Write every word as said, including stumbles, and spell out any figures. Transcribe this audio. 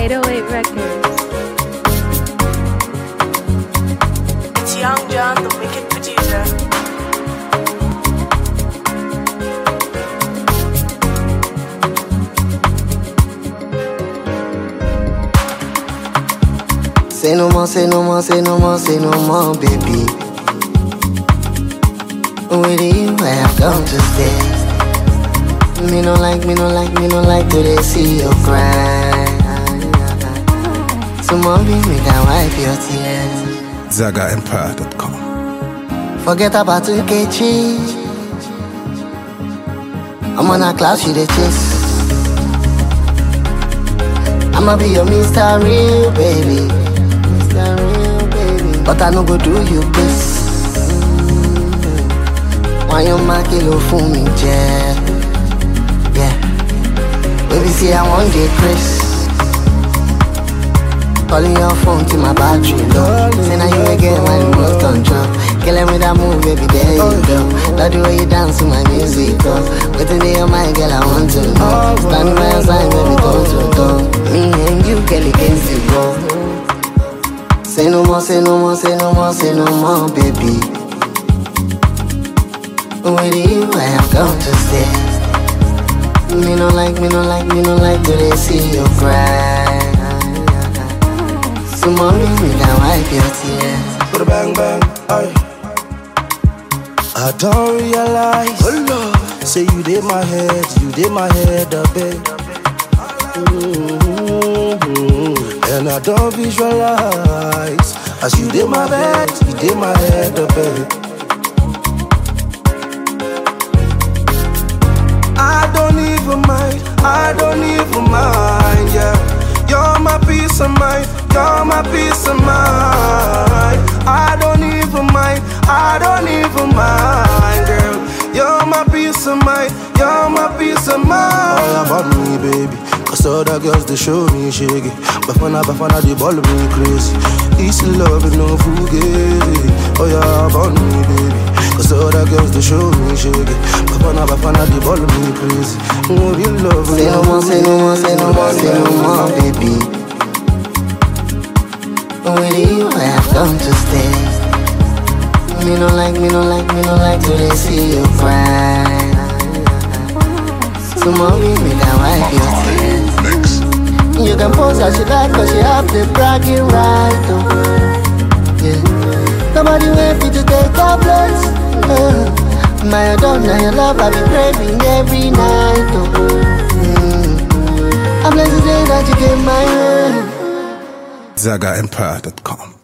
eight oh eight Records. It's Young John, the wicked producer. Say no more, say no more, say no more, say no more, baby. With you, I have come to stay. Me no like, me no like, me no like to they see you cry. So mommy, me can wipe your tears. Zaga Empire dot com. Forget about Ukechi. I'm on a class, you the chase. I'ma be your Mister Real, baby. Mister Real, baby. But I no go do you this. Why you make it low for me, yeah? Yeah. Baby, see, I want the Chris. Calling your phone till my battery low. Say now you again when you must control. Killing me that move, baby, there you go. Love the way you dance to my music, oh. Within your mind, girl, I want to know. Standing by your side, baby, go to go. Me and you, girl, against the go. Say no more, say no more, say no more, say no more, baby. With you, I have come to stay. Me no like, me no like, me no like to they see you cry. So mommy, me can wipe your tears. Put a bang bang, aye. I don't realize. Oh Lord. Say you did my head, you did my head up, babe. Mm-hmm. And I don't visualize. As you did my bed, you did my head up, babe. I don't even mind, I don't even mind, yeah. You're my peace of mind, you're my peace of mind. I don't even mind, I don't even mind, girl. You're my peace of mind, you're my peace of mind. All about me, baby, cause all the girls, they show me shaggy. Bafana, bafana, they ball me crazy. This love is no fugazi. Oh yeah, about me, baby, cause all the girls, they show me shaggy. Bafana, bafana, they ball me crazy. Oh, real love. Say no more, say no more, say no more, say no more, baby. With you, I have come to stay. Me no like, me no like, me no like to they see you cry. So mommy, me can wipe your tears. You can pose as you like, cause you have the bragging right, oh. Yeah. Nobody wait for you to take your place. uh. My adult, now your love, I be craving every night, oh. Mm. I'm blessed today that you came my way. Zaga Empire dot com.